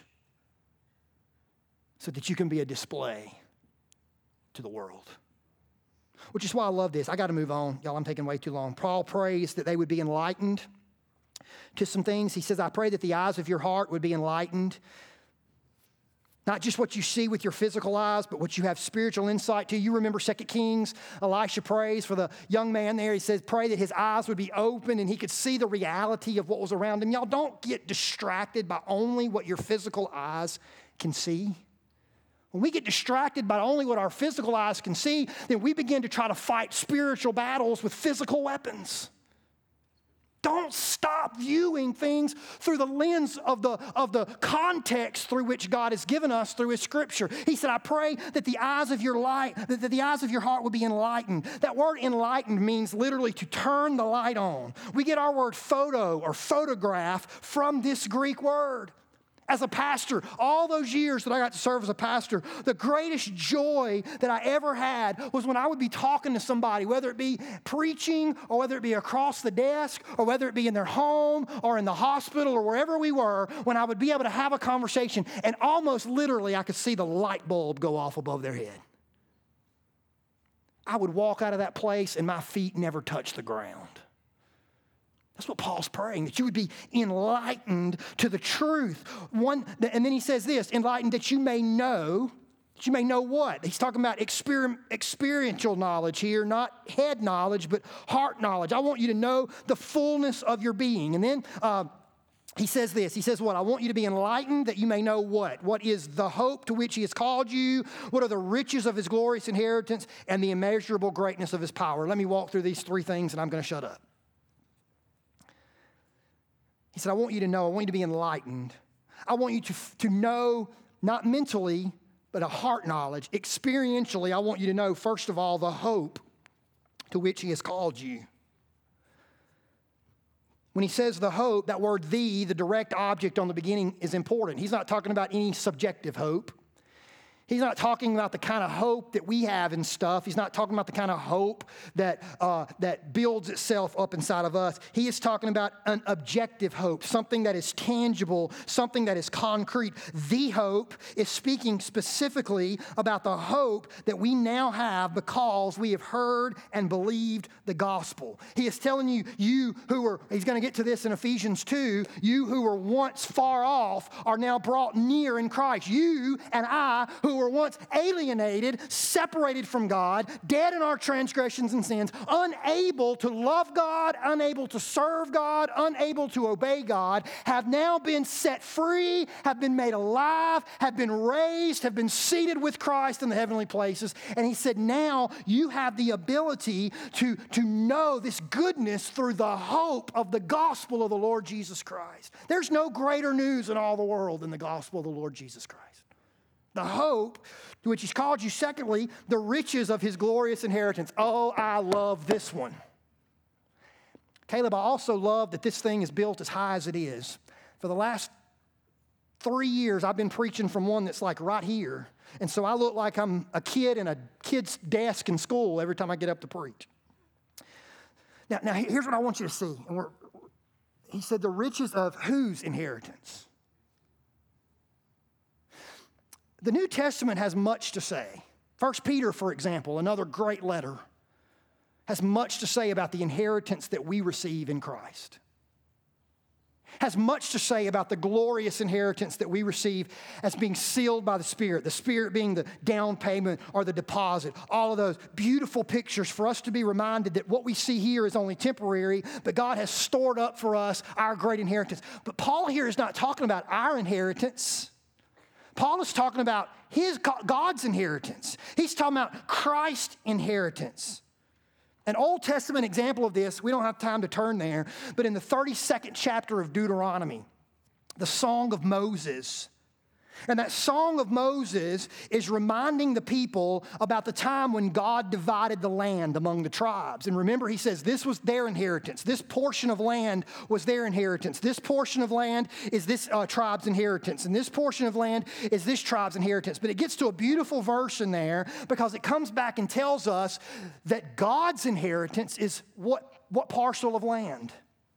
so that you can be a display to the world. Which is why I love this. I got to move on. Y'all, I'm taking way too long. Paul prays that they would be enlightened to some things. He says, I pray that the eyes of your heart would be enlightened. Not just what you see with your physical eyes, but what you have spiritual insight to. You remember 2 Kings, Elisha prays for the young man there. He says, pray that his eyes would be open and he could see the reality of what was around him. Y'all, don't get distracted by only what your physical eyes can see. When we get distracted by only what our physical eyes can see, then we begin to try to fight spiritual battles with physical weapons. Don't stop viewing things through the lens of the context through which God has given us through His Scripture. He said, I pray that the eyes of your that the eyes of your heart would be enlightened. That word enlightened means literally to turn the light on. We get our word photo or photograph from this Greek word. As a pastor, all those years that I got to serve as a pastor, the greatest joy that I ever had was when I would be talking to somebody, whether it be preaching or whether it be across the desk or whether it be in their home or in the hospital or wherever we were, when I would be able to have a conversation and almost literally I could see the light bulb go off above their head. I would walk out of that place and my feet never touched the ground. That's what Paul's praying, that you would be enlightened to the truth. And then he says this, enlightened that you may know what? He's talking about experiential knowledge here, not head knowledge, but heart knowledge. I want you to know the fullness of your being. And then he says this. He says what? I want you to be enlightened that you may know what? What is the hope to which he has called you? What are the riches of his glorious inheritance and the immeasurable greatness of his power? Let me walk through these three things and I'm going to shut up. He said, I want you to know, I want you to be enlightened. I want you to know, not mentally, but a heart knowledge. Experientially, I want you to know, first of all, the hope to which he has called you. When he says the hope, that word the direct object on the beginning is important. He's not talking about any subjective hope. He's not talking about the kind of hope that we have in stuff. He's not talking about the kind of hope that builds itself up inside of us. He is talking about an objective hope, something that is tangible, something that is concrete. The hope is speaking specifically about the hope that we now have because we have heard and believed the gospel. He is telling you, he's going to get to this in Ephesians 2, you who were once far off are now brought near in Christ. You and I, who were once alienated, separated from God, dead in our transgressions and sins, unable to love God, unable to serve God, unable to obey God, have now been set free, have been made alive, have been raised, have been seated with Christ in the heavenly places. And he said, now you have the ability to know this goodness through the hope of the gospel of the Lord Jesus Christ. There's no greater news in all the world than the gospel of the Lord Jesus Christ. The hope to which he's called you. Secondly, the riches of his glorious inheritance. Oh, I love this one. Caleb, I also love that this thing is built as high as it is. For the last 3 years, I've been preaching from one that's like right here. And so I look like I'm a kid in a kid's desk in school every time I get up to preach. Now here's what I want you to see. He said the riches of whose inheritance? The New Testament has much to say. 1 Peter, for example, another great letter, has much to say about the inheritance that we receive in Christ. Has much to say about the glorious inheritance that we receive as being sealed by the Spirit being the down payment or the deposit. All of those beautiful pictures for us to be reminded that what we see here is only temporary, but God has stored up for us our great inheritance. But Paul here is not talking about our inheritance. Paul is talking about God's inheritance. He's talking about Christ's inheritance. An Old Testament example of this, we don't have time to turn there, but in the 32nd chapter of Deuteronomy, the Song of Moses. And that Song of Moses is reminding the people about the time when God divided the land among the tribes. And remember, he says this was their inheritance. This portion of land was their inheritance. This portion of land is this tribe's inheritance. And this portion of land is this tribe's inheritance. But it gets to a beautiful verse in there because it comes back and tells us that God's inheritance is what parcel of land?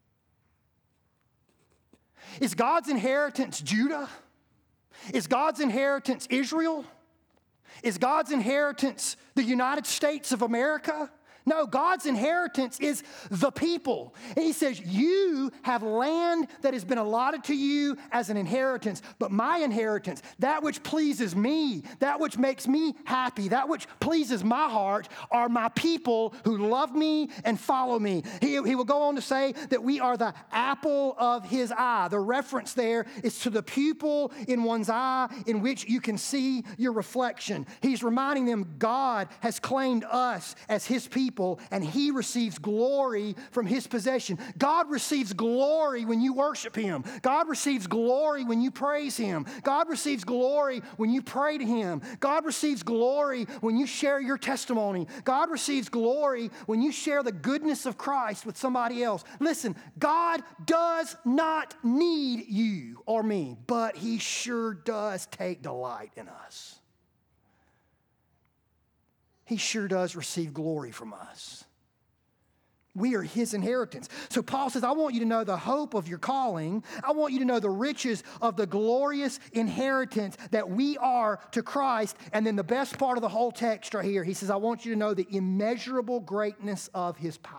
Is God's inheritance Judah? Is God's inheritance Israel? Is God's inheritance the United States of America? No, God's inheritance is the people. And he says, you have land that has been allotted to you as an inheritance, but my inheritance, that which pleases me, that which makes me happy, that which pleases my heart, are my people who love me and follow me. He will go on to say that we are the apple of his eye. The reference there is to the pupil in one's eye in which you can see your reflection. He's reminding them God has claimed us as his people, and he receives glory from his possession. God receives glory when you worship him. God receives glory when you praise him. God receives glory when you pray to him. God receives glory when you share your testimony. God receives glory when you share the goodness of Christ with somebody else. Listen, God does not need you or me, but he sure does take delight in us. He sure does receive glory from us. We are his inheritance. So Paul says, I want you to know the hope of your calling. I want you to know the riches of the glorious inheritance that we are to Christ. And then the best part of the whole text right here, he says, I want you to know the immeasurable greatness of his power.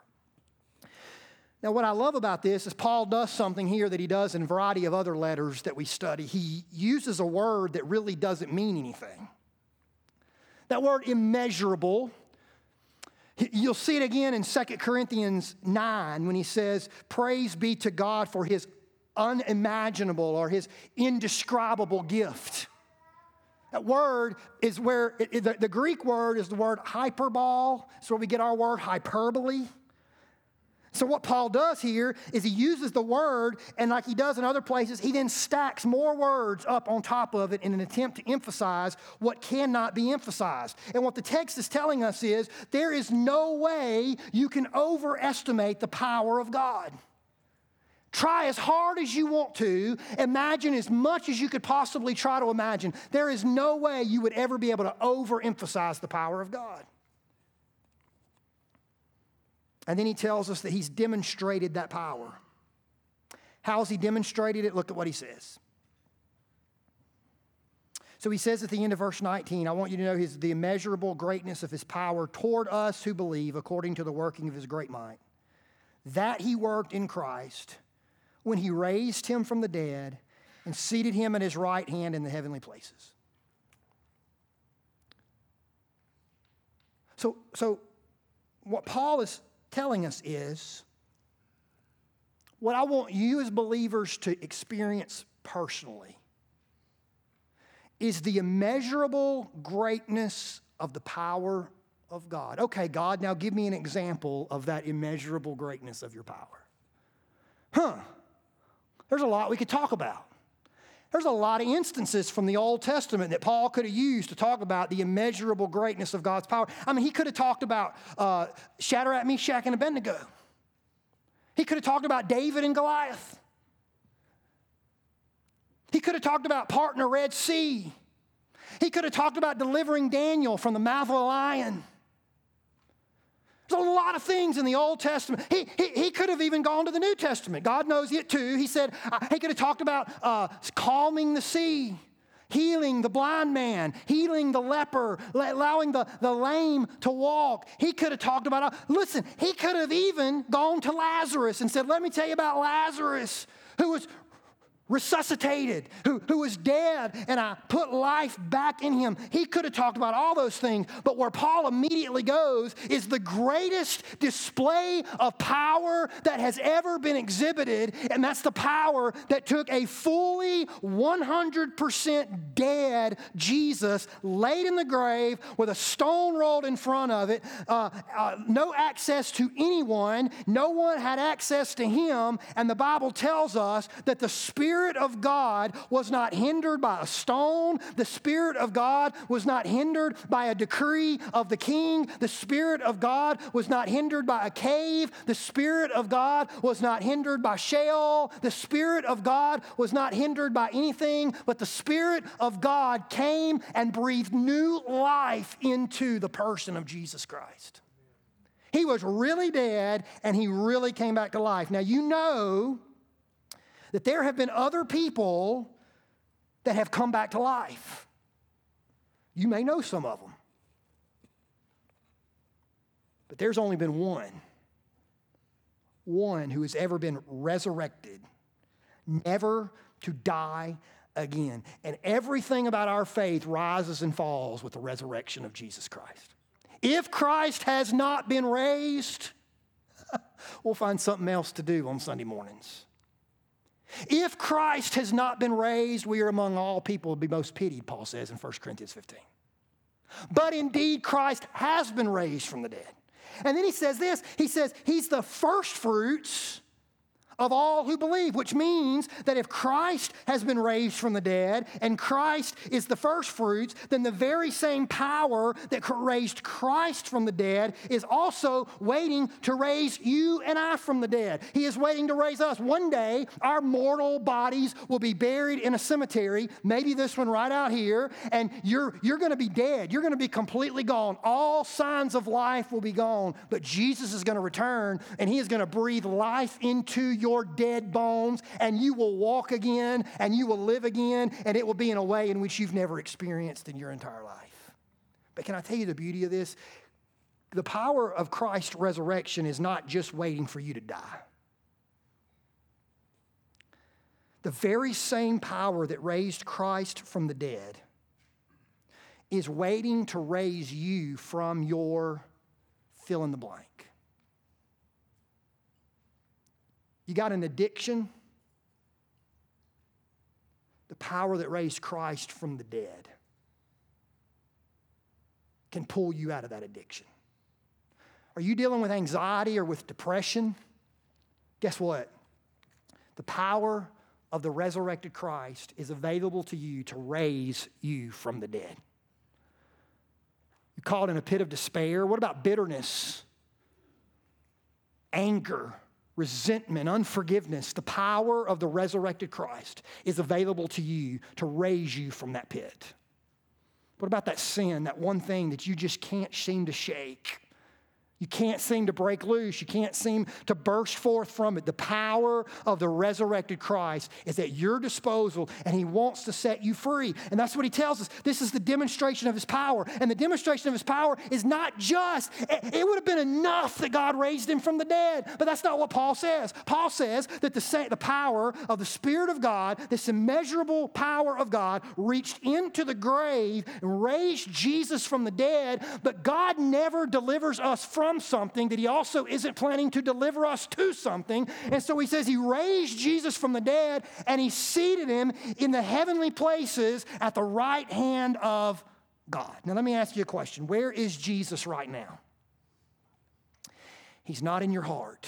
Now, what I love about this is Paul does something here that he does in a variety of other letters that we study. He uses a word that really doesn't mean anything. That word immeasurable, you'll see it again in 2 Corinthians 9 when he says, praise be to God for his unimaginable or his indescribable gift. That word is where, the Greek word is the word hyperbole. It's where we get our word hyperbole. So what Paul does here is he uses the word, and like he does in other places, he then stacks more words up on top of it in an attempt to emphasize what cannot be emphasized. And what the text is telling us is there is no way you can overestimate the power of God. Try as hard as you want to, imagine as much as you could possibly try to imagine. There is no way you would ever be able to overemphasize the power of God. And then he tells us that he's demonstrated that power. How has he demonstrated it? Look at what he says. So he says at the end of verse 19, I want you to know the immeasurable greatness of his power toward us who believe according to the working of his great might. That he worked in Christ when he raised him from the dead and seated him at his right hand in the heavenly places. So what Paul is telling us is, what I want you as believers to experience personally is the immeasurable greatness of the power of God. Okay, God, now give me an example of that immeasurable greatness of your power. There's a lot we could talk about. There's a lot of instances from the Old Testament that Paul could have used to talk about the immeasurable greatness of God's power. I mean, he could have talked about Shadrach, Meshach, and Abednego. He could have talked about David and Goliath. He could have talked about parting the Red Sea. He could have talked about delivering Daniel from the mouth of a lion. There's a lot of things in the Old Testament. He could have even gone to the New Testament. God knows it too. He said, he could have talked about calming the sea, healing the blind man, healing the leper, allowing the lame to walk. He could have talked about, listen, he could have even gone to Lazarus and said, let me tell you about Lazarus, who was resuscitated, who was dead, and I put life back in him. He could have talked about all those things, but where Paul immediately goes is the greatest display of power that has ever been exhibited, and that's the power that took a fully 100% dead Jesus, laid in the grave with a stone rolled in front of it, no access to anyone, no one had access to him, and the Bible tells us that the Spirit of God was not hindered by a stone. The Spirit of God was not hindered by a decree of the king. The Spirit of God was not hindered by a cave. The Spirit of God was not hindered by Sheol. The Spirit of God was not hindered by anything, but the Spirit of God came and breathed new life into the person of Jesus Christ. He was really dead, and he really came back to life. Now, you know that there have been other people that have come back to life. You may know some of them. But there's only been one who has ever been resurrected, never to die again. And everything about our faith rises and falls with the resurrection of Jesus Christ. If Christ has not been raised, we'll find something else to do on Sunday mornings. If Christ has not been raised, we are among all people to be most pitied, Paul says in 1 Corinthians 15. But indeed, Christ has been raised from the dead. And then he says this, he says, he's the first fruits of all who believe, which means that if Christ has been raised from the dead and Christ is the first fruits, then the very same power that raised Christ from the dead is also waiting to raise you and I from the dead. He is waiting to raise us. One day, our mortal bodies will be buried in a cemetery, maybe this one right out here, and you're going to be dead. You're going to be completely gone. All signs of life will be gone, but Jesus is going to return, and he is going to breathe life into your dead bones, and you will walk again, and you will live again, and it will be in a way in which you've never experienced in your entire life. But can I tell you the beauty of this? The power of Christ's resurrection is not just waiting for you to die. The very same power that raised Christ from the dead is waiting to raise you from your fill in the blank. You got an addiction? the power that raised Christ from the dead can pull you out of that addiction. Are you dealing with anxiety or with depression? Guess what? The power of the resurrected Christ is available to you to raise you from the dead. You're caught in a pit of despair. What about bitterness, anger, resentment, unforgiveness? The power of the resurrected Christ is available to you to raise you from that pit. What about that sin, that one thing that you just can't seem to shake? You can't seem to break loose. You can't seem to burst forth from it. The power of the resurrected Christ is at your disposal, and he wants to set you free. And that's what he tells us. This is the demonstration of his power. And the demonstration of his power is not just, it would have been enough that God raised him from the dead. But that's not what Paul says. Paul says that the power of the Spirit of God, this immeasurable power of God, reached into the grave and raised Jesus from the dead. But God never delivers us from something that he also isn't planning to deliver us to something. And so he says he raised Jesus from the dead and he seated him in the heavenly places at the right hand of God. Now let me ask you a question. Where is Jesus right now? He's not in your heart.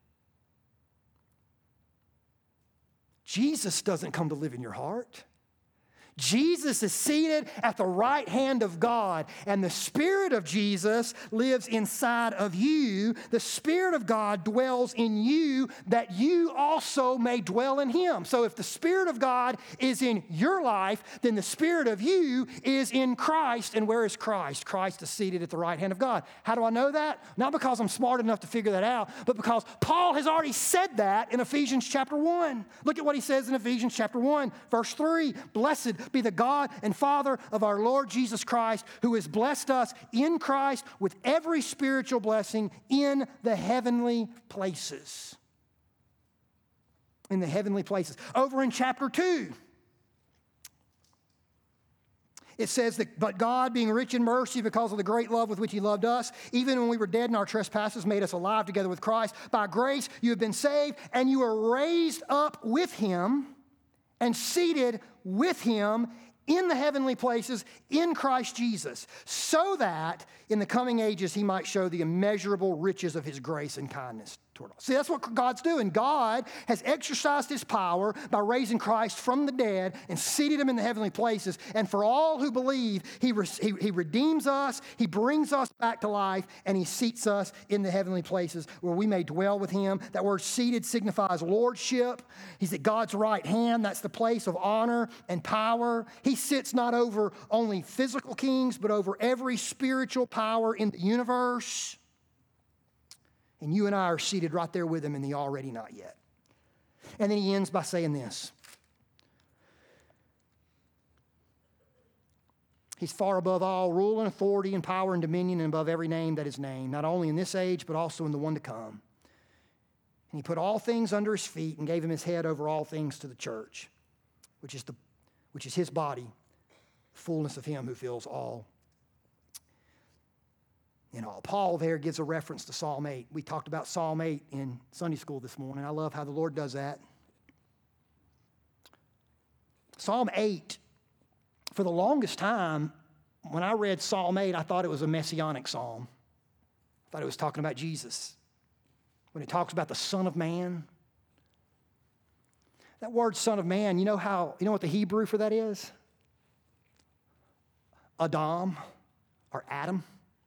Jesus doesn't come to live in your heart. Jesus is seated at the right hand of God, and the Spirit of Jesus lives inside of you. The Spirit of God dwells in you that you also may dwell in him. So if the Spirit of God is in your life, then the Spirit of you is in Christ. And where is Christ? Christ is seated at the right hand of God. How do I know that? Not because I'm smart enough to figure that out, but because Paul has already said that in Ephesians chapter 1. Look at what he says in Ephesians chapter 1, verse 3. Blessed be the God and Father of our Lord Jesus Christ, who has blessed us in Christ with every spiritual blessing in the heavenly places. In the heavenly places. Over in chapter 2, it says that, but God, being rich in mercy because of the great love with which he loved us, even when we were dead in our trespasses, made us alive together with Christ. By grace you have been saved, and you are raised up with him and seated with him in the heavenly places in Christ Jesus, so that in the coming ages he might show the immeasurable riches of his grace and kindness toward us. See, that's what God's doing. God has exercised his power by raising Christ from the dead and seated him in the heavenly places. And for all who believe, he redeems us, he brings us back to life, and he seats us in the heavenly places where we may dwell with him. That word seated signifies lordship. He's at God's right hand. That's the place of honor and power. He sits not over only physical kings, but over every spiritual power in the universe. And you and I are seated right there with him in the already not yet. And then he ends by saying this. He's far above all rule and authority and power and dominion and above every name that is named, not only in this age, but also in the one to come. And he put all things under his feet and gave him his head over all things to the church, which is his body, fullness of him who fills all in all. Paul there gives a reference to Psalm 8. We talked about Psalm 8 in Sunday school this morning. I love how the Lord does that. Psalm 8, for the longest time, when I read Psalm 8, I thought it was a messianic psalm. I thought it was talking about Jesus. When it talks about the Son of Man, that word Son of Man, you know what the Hebrew for that is? Adam or Adam.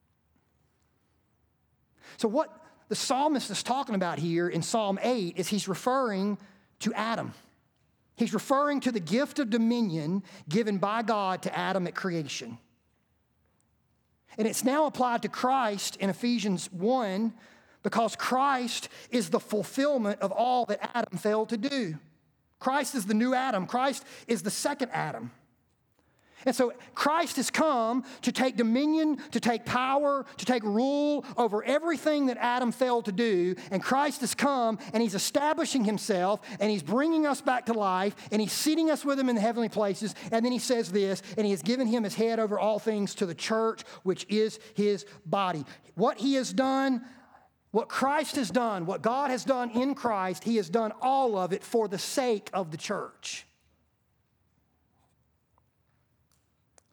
So what the psalmist is talking about here in Psalm 8 is he's referring to Adam. He's referring to the gift of dominion given by God to Adam at creation. And it's now applied to Christ in Ephesians 1 because Christ is the fulfillment of all that Adam failed to do. Christ is the new Adam. Christ is the second Adam. And so Christ has come to take dominion, to take power, to take rule over everything that Adam failed to do. And Christ has come and he's establishing himself and he's bringing us back to life and he's seating us with him in the heavenly places. And then he says this, and he has given him his head over all things to the church, which is his body. What he has done, what Christ has done, what God has done in Christ, he has done all of it for the sake of the church.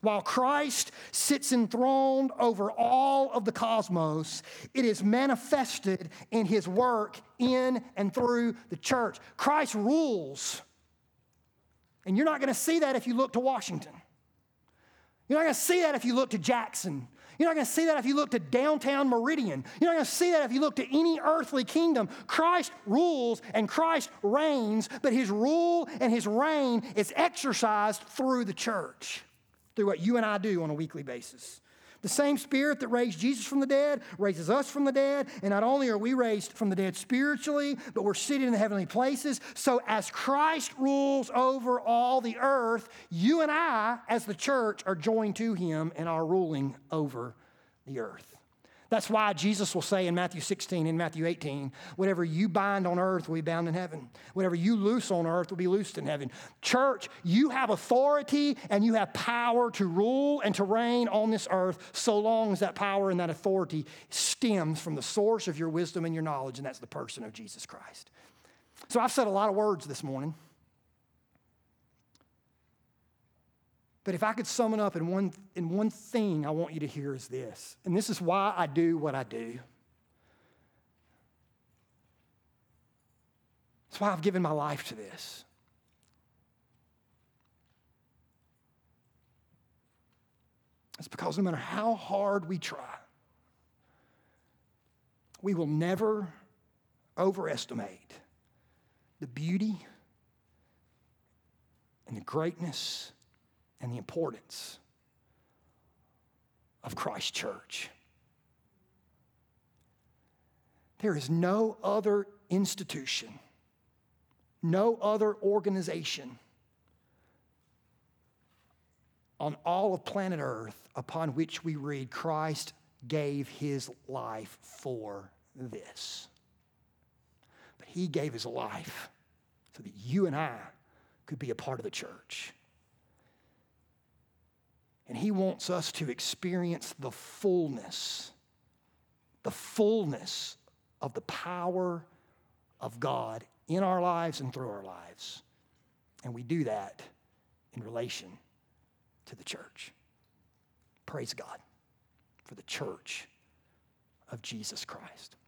While Christ sits enthroned over all of the cosmos, it is manifested in his work in and through the church. Christ rules. And you're not going to see that if you look to Washington. You're not going to see that if you look to Jackson. You're not going to see that if you look to downtown Meridian. You're not going to see that if you look to any earthly kingdom. Christ rules and Christ reigns, but his rule and his reign is exercised through the church, through what you and I do on a weekly basis. The same Spirit that raised Jesus from the dead raises us from the dead, and not only are we raised from the dead spiritually, but we're seated in the heavenly places. So as Christ rules over all the earth, you and I, as the church, are joined to him and are ruling over the earth. That's why Jesus will say in Matthew 16 and Matthew 18, whatever you bind on earth will be bound in heaven. Whatever you loose on earth will be loosed in heaven. Church, you have authority and you have power to rule and to reign on this earth so long as that power and that authority stems from the source of your wisdom and your knowledge, and that's the person of Jesus Christ. So I've said a lot of words this morning. But if I could sum it up in one thing I want you to hear is this, and this is why I do what I do. That's why I've given my life to this. It's because no matter how hard we try, we will never overestimate the beauty and the greatness and the importance of Christ's church. There is no other institution, no other organization on all of planet Earth upon which we read Christ gave his life for this. But he gave his life so that you and I could be a part of the church. And he wants us to experience the fullness of the power of God in our lives and through our lives. And we do that in relation to the church. Praise God for the church of Jesus Christ.